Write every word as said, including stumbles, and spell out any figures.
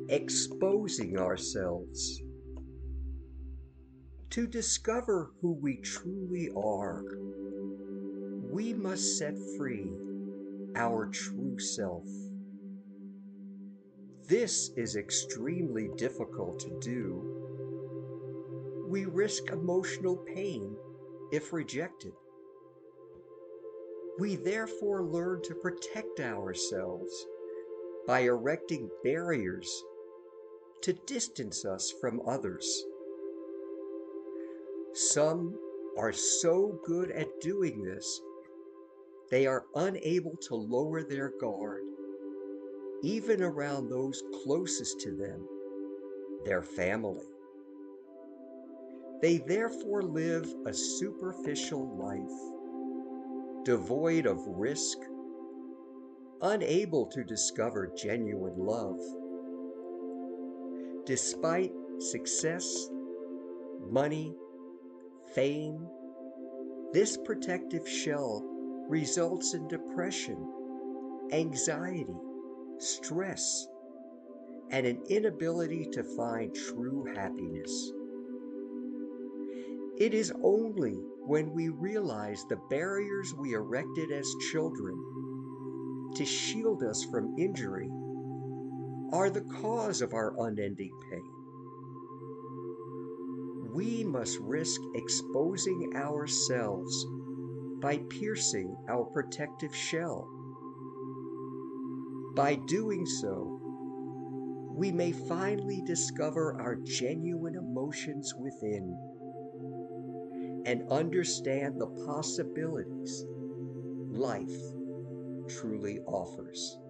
exposing ourselves. To discover who we truly are, we must set free our true self. This is extremely difficult to do. We risk emotional pain if rejected. We therefore learn to protect ourselves by erecting barriers to distance us from others. Some are so good at doing this, they are unable to lower their guard, even around those closest to them, their family. They therefore live a superficial life, devoid of risk, unable to discover genuine love. Despite success, money, fame, this protective shell results in depression, anxiety, stress, and an inability to find true happiness. It is only when we realize the barriers we erected as children to shield us from injury are the cause of our unending pain. We must risk exposing ourselves by piercing our protective shell. By doing so, we may finally discover our genuine emotions within and understand the possibilities life truly offers.